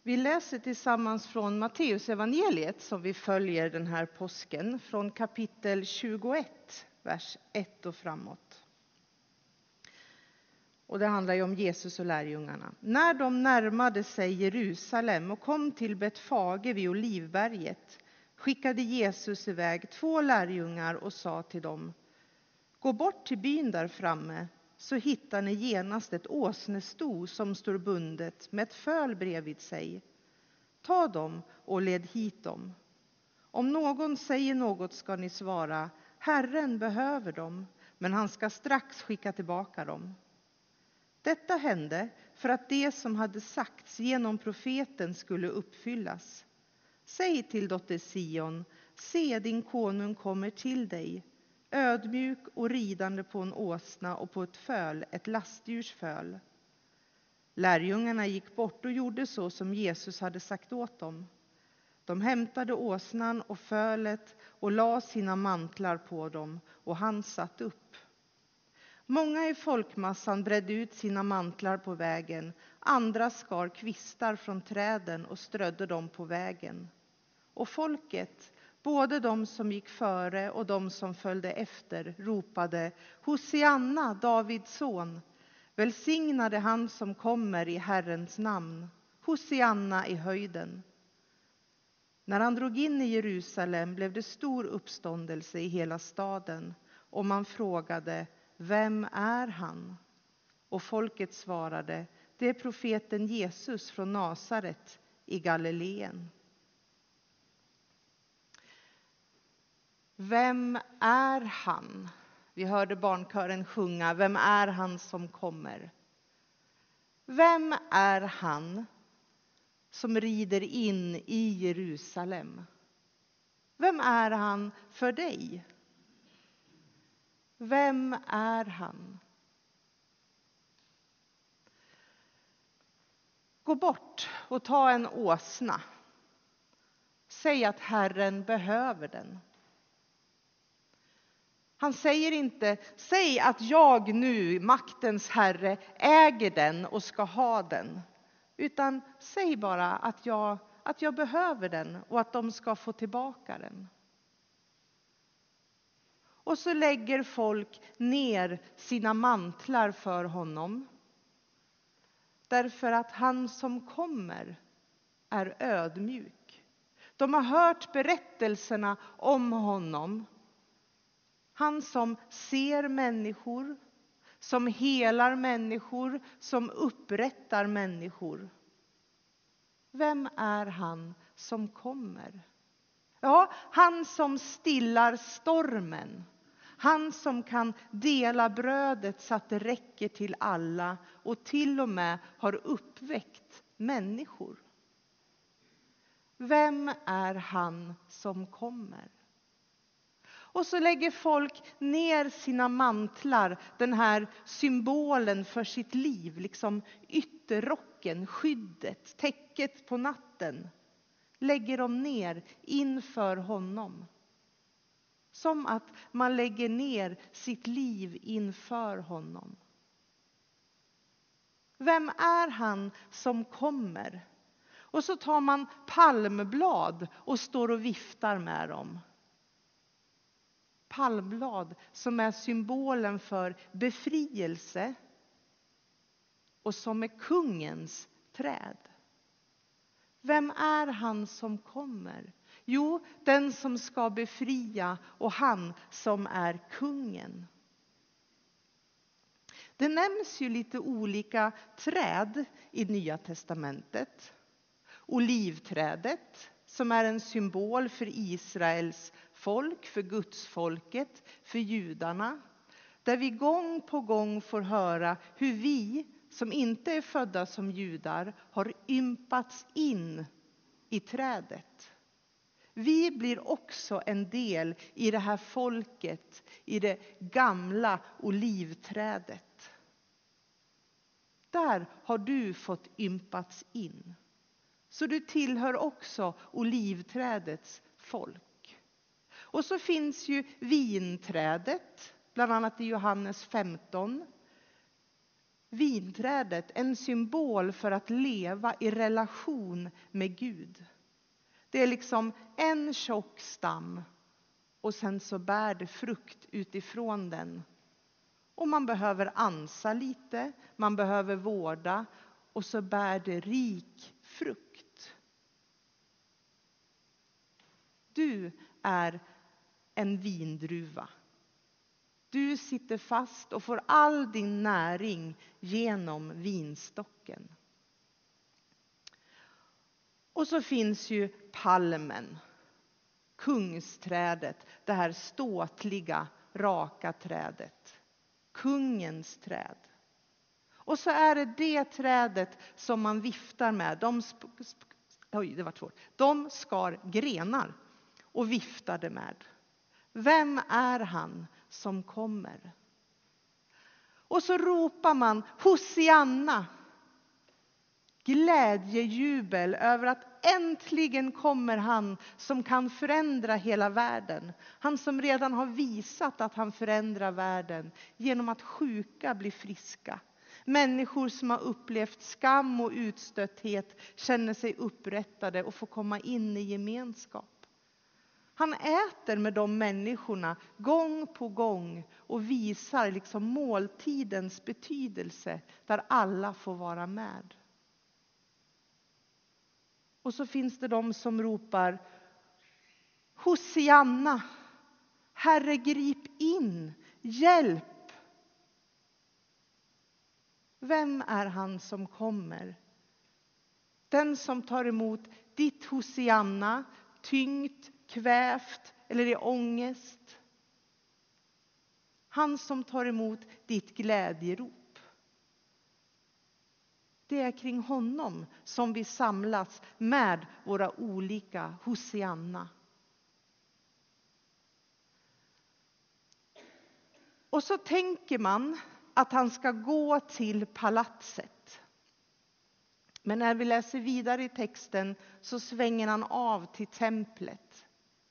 Vi läser tillsammans från Matteus evangeliet som vi följer den här påsken, från kapitel 21, vers 1 och framåt. Och det handlar ju om Jesus och lärjungarna. När de närmade sig Jerusalem och kom till Betfage vid Olivberget skickade Jesus iväg 2 lärjungar och sa till dem: gå bort till byn där framme, så hittar ni genast ett åsnesto som står bundet med ett föl bredvid sig. Ta dem och led hit dem. Om någon säger något ska ni svara: Herren behöver dem, men han ska strax skicka tillbaka dem. Detta hände för att det som hade sagts genom profeten skulle uppfyllas. Säg till dotter Sion: se, din konung kommer till dig, ödmjuk och ridande på en åsna och på ett föl, ett lastdjurs föl. Lärjungarna gick bort och gjorde så som Jesus hade sagt åt dem. De hämtade åsnan och fölet och la sina mantlar på dem, och han satt upp. Många i folkmassan bredde ut sina mantlar på vägen, andra skar kvistar från träden och strödde dem på vägen. Och folket, både de som gick före och de som följde efter, ropade: Hosianna, Davids son! Välsignade han som kommer i Herrens namn. Hosianna i höjden. När han drog in i Jerusalem blev det stor uppståndelse i hela staden, och man frågade: vem är han? Och folket svarade: det är profeten Jesus från Nasaret i Galileen. Vem är han? Vi hörde barnkören sjunga: vem är han som kommer? Vem är han som rider in i Jerusalem? Vem är han för dig? Vem är han? Gå bort och ta en åsna. Säg att Herren behöver den. Han säger inte: säg att jag nu, maktens Herre, äger den och ska ha den. Utan säg bara att jag behöver den och att de ska få tillbaka den. Och så lägger folk ner sina mantlar för honom. Därför att han som kommer är ödmjuk. De har hört berättelserna om honom. Han som ser människor, som helar människor, som upprättar människor. Vem är han som kommer? Ja, han som stillar stormen. Han som kan dela brödet så att det räcker till alla och till och med har uppväckt människor. Vem är han som kommer? Och så lägger folk ner sina mantlar, den här symbolen för sitt liv, liksom ytterrocken, skyddet, täcket på natten. Lägger de ner inför honom. Som att man lägger ner sitt liv inför honom. Vem är han som kommer? Och så tar man palmblad och står och viftar med dem. Palmblad som är symbolen för befrielse och som är kungens träd. Vem är han som kommer? Jo, den som ska befria och han som är kungen. Det nämns ju lite olika träd i Nya testamentet. Olivträdet som är en symbol för Israels folk, för Guds folket, för judarna. Där vi gång på gång får höra hur vi som inte är födda som judar har ympats in i trädet. Vi blir också en del i det här folket, i det gamla olivträdet. Där har du fått ympats in. Så du tillhör också olivträdets folk. Och så finns ju vinträdet, bland annat i Johannes 15. Vinträdet, en symbol för att leva i relation med Gud. Det är liksom en tjock stam och sen så bär det frukt utifrån den. Och man behöver ansa lite, man behöver vårda och så bär det rik frukt. Du är en vindruva. Du sitter fast och får all din näring genom vinstocken. Och så finns ju palmen, kungsträdet, det här ståtliga, raka trädet. Kungens träd. Och så är det trädet som man viftar med. De skar grenar och viftade med. Vem är han som kommer? Och så ropar man Hosianna. Glädjejubel över att äntligen kommer han som kan förändra hela världen. Han som redan har visat att han förändrar världen genom att sjuka blir friska. Människor som har upplevt skam och utstötthet känner sig upprättade och får komma in i gemenskap. Han äter med de människorna gång på gång och visar liksom måltidens betydelse där alla får vara med. Och så finns det de som ropar Hosianna, Herre grip in, hjälp. Vem är han som kommer? Den som tar emot ditt Hosianna, tyngt, kvävt eller i ångest. Han som tar emot ditt glädjerop. Det är kring honom som vi samlas med våra olika Hosianna. Och så tänker man att han ska gå till palatset. Men när vi läser vidare i texten så svänger han av till templet.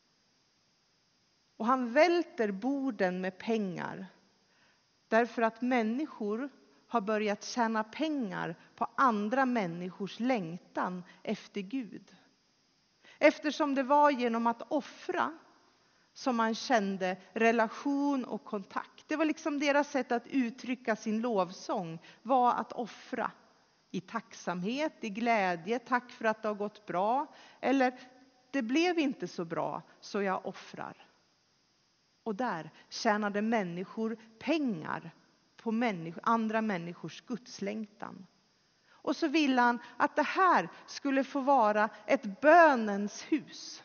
Och han välter borden med pengar. Därför att människor har börjat tjäna pengar på andra människors längtan efter Gud. Eftersom det var genom att offra som man kände relation och kontakt. Det var liksom deras sätt att uttrycka sin lovsång var att offra. I tacksamhet, i glädje, tack för att det har gått bra. Eller det blev inte så bra så jag offrar. Och där tjänade människor pengar på andra människors gudslängtan. Och så ville han att det här skulle få vara ett bönens hus.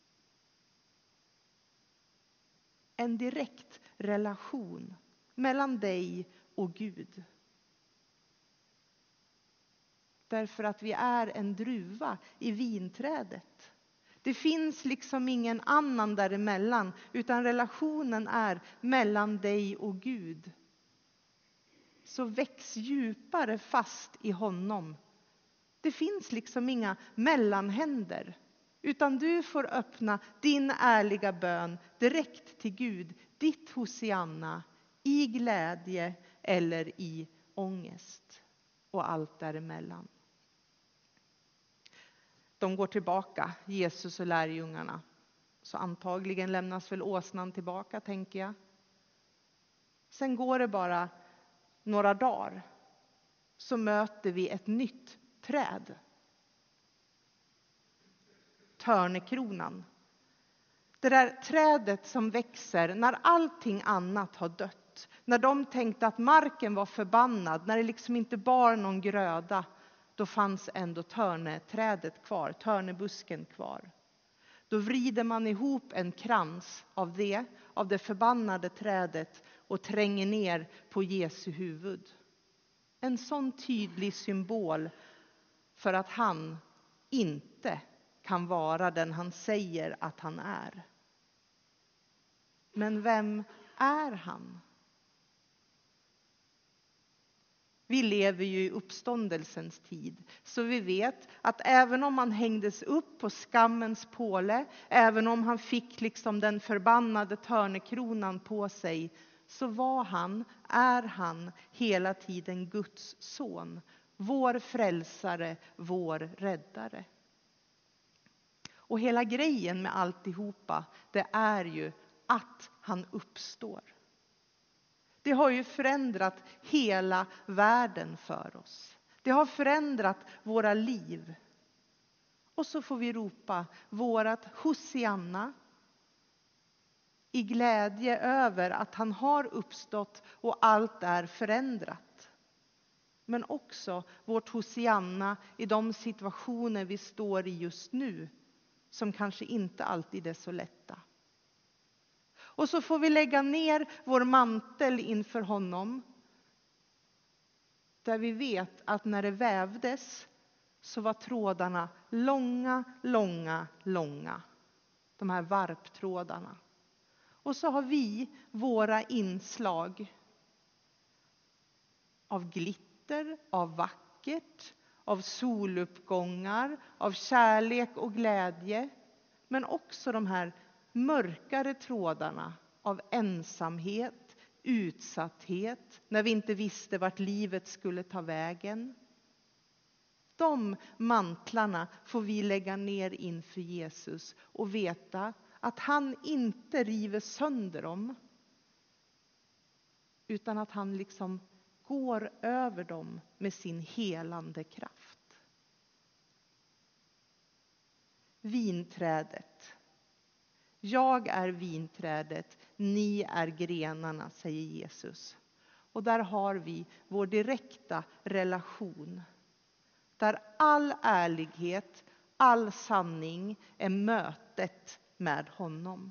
En direkt relation mellan dig och Gud. Därför att vi är en druva i vinträdet. Det finns liksom ingen annan däremellan, utan relationen är mellan dig och Gud. Så väx djupare fast i honom. Det finns liksom inga mellanhänder, utan du får öppna din ärliga bön direkt till Gud, ditt Hosianna, i glädje eller i ångest och allt däremellan. De går tillbaka, Jesus och lärjungarna. Så antagligen lämnas väl åsnan tillbaka, tänker jag. Sen går det bara några dagar. Så möter vi ett nytt träd. Törnekronan. Det där trädet som växer när allting annat har dött. När de tänkte att marken var förbannad. När det liksom inte bar någon gröda. Då fanns ändå törneträdet kvar, törnebusken kvar. Då vrider man ihop en krans av det förbannade trädet och tränger ner på Jesu huvud. En sån tydlig symbol för att han inte kan vara den han säger att han är. Men vem är han? Vi lever ju i uppståndelsens tid, så vi vet att även om han hängdes upp på skammens påle, även om han fick liksom den förbannade törnekronan på sig, så är han hela tiden Guds son. Vår frälsare, vår räddare. Och hela grejen med alltihopa, det är ju att han uppstår. Det har ju förändrat hela världen för oss. Det har förändrat våra liv. Och så får vi ropa vårat Hosianna i glädje över att han har uppstått och allt är förändrat. Men också vårt Hosianna i de situationer vi står i just nu, som kanske inte alltid är så lätta. Och så får vi lägga ner vår mantel inför honom, där vi vet att när det vävdes så var trådarna långa, långa, långa. De här varptrådarna. Och så har vi våra inslag av glitter, av vackert, av soluppgångar, av kärlek och glädje. Men också de här mörkare trådarna av ensamhet, utsatthet, när vi inte visste vart livet skulle ta vägen. De mantlarna får vi lägga ner inför Jesus och veta att han inte river sönder dem, utan att han liksom går över dem med sin helande kraft. Vinträdet. Jag är vinträdet, ni är grenarna, säger Jesus. Och där har vi vår direkta relation. Där all ärlighet, all sanning är mötet med honom.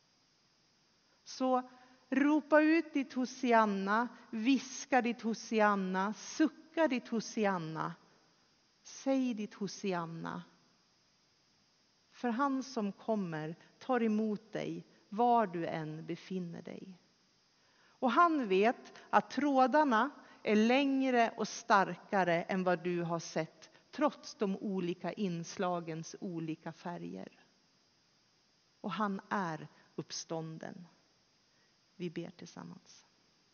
Så ropa ut ditt Hosianna, viska ditt Hosianna, sucka ditt Hosianna. Säg ditt Hosianna. För han som kommer tar emot dig var du än befinner dig. Och han vet att trådarna är längre och starkare än vad du har sett, trots de olika inslagens olika färger. Och han är uppstånden. Vi ber tillsammans.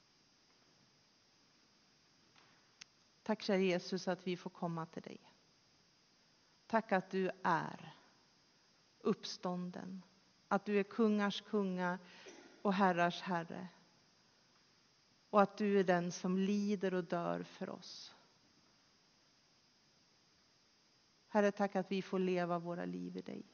Tack kära Jesus att vi får komma till dig. Tack att du är uppstånden. Att du är kungars kunga och herrars herre. Och att du är den som lider och dör för oss. Herre, tack att vi får leva våra liv i dig.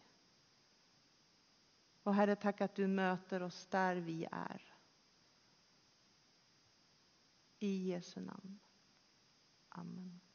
Och Herre, tack att du möter oss där vi är. I Jesu namn. Amen.